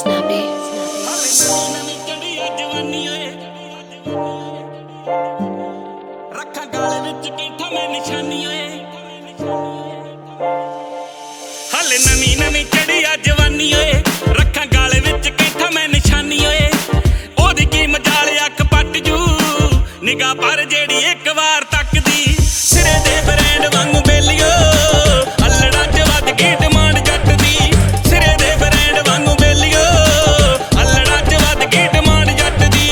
Snappy. ਨਵੀਂ ਚੜੀ ਆ ਜਵਾਨੀ ਓਏ ਰੱਖਾਂ ਗਾਲੇ ਵਿੱਚ ਕੈਂਠਾ ਮੈਂ ਨਿਸ਼ਾਨੀ ਓਏ ਹਾਲੇ ਨਵੀਂ ਚੜੀ ਆ ਜਵਾਨੀ ਓਏ ਰੱਖਾਂ ਗਾਲੇ ਵਿੱਚ ਕੈਂਠਾ ਮੈਂ ਨਿਸ਼ਾਨੀ ਓਏ ਉਹਦੀ ਕੀ ਮਜਾਲ ਅੱਖ ਪੱਟ ਜੂ ਨਿਗਾਹ ਪਰ ਜਿਹੜੀ ਇੱਕ ਵਾਰ ਤੱਕਦੀ ਸਿਰੇ ਦੇ ਬ੍ਰਾਂਡ ਵਾਂਗੂ ਬੇਲੀਓ ਅੱਲੜਾਂ 'ਚ ਵੱਧ ਗਈ ਡਿਮਾਂਡ ਜੱਟ ਦੀ ਸਿਰੇ ਦੇ ਬ੍ਰਾਂਡ ਵਾਂਗੂ ਬੇਲੀਓ ਅੱਲੜਾਂ 'ਚ ਵੱਧ ਗਈ ਡਿਮਾਂਡ ਜੱਟ ਦੀ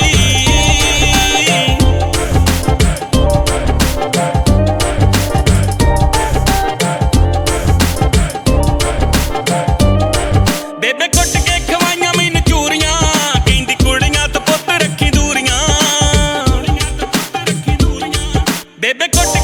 ਬੇਬੇ ਕੁੱਟ ਕੇ ਖਵਾਈਆਂ ਮੈਨੂੰ ਚੂਰੀਆਂ ਕਹਿੰਦੀ ਕੁੜੀਆਂ ਤੋਂ ਪੁੱਤ ਰੱਖੀ ਦੂਰੀਆਂ ਬੇਬੇ ਕੁੱਟ